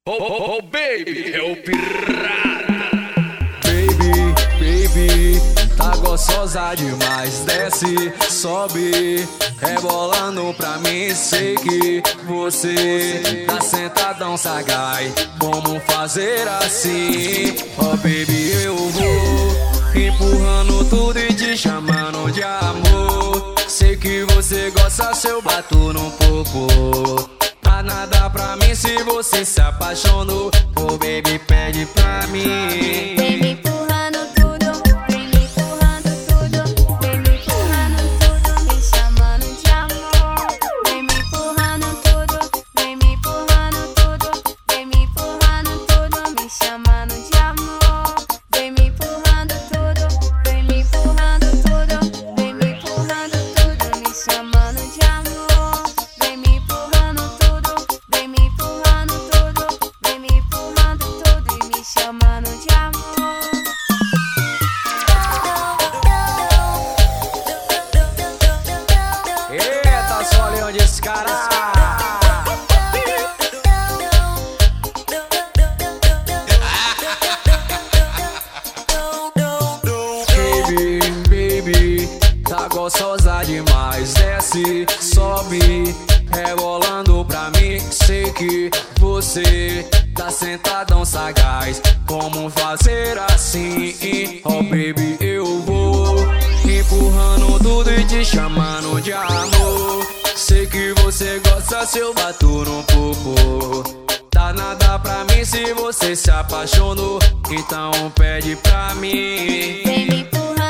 Oh, baby, é o pirata. Baby, tá gostosa demais. Desce, sobe, rebolando pra mim. Sei que você tá sentadão sagaz. Como fazer assim? Oh baby, eu vou empurrando tudo e te chamando de amor. Sei que você gosta se eu bato no popô. Nada pra mim se você se apaixonou. Oh baby, pede pra mim. Vem me empurrando tudo, vem me empurrando tudo, vem me empurrando tudo, me chamando de amor. Vem me empurrando tudo, vem me empurrando tudo, vem me empurrando tudo, me chamando de amor. Vem me empurrando tudo, vem me empurrando tudo, vem me empurrando tudo, me chamando de amor. Vem me empurrando tudo, vem me empurrando tudo, vem me empurrando tudo e me chamando de amor. Eita, só leão desse cara. Baby, tá gostosa demais. Desce, sobe, rebolando pra mim. Sei que você tá sentadão sagaz. Como fazer assim? Oh baby, eu vou empurrando tudo e te chamando de amor. Sei que você gosta se eu bato no popô. Tá nada pra mim se você se apaixonou. Então pede pra mim. Vem me empurrando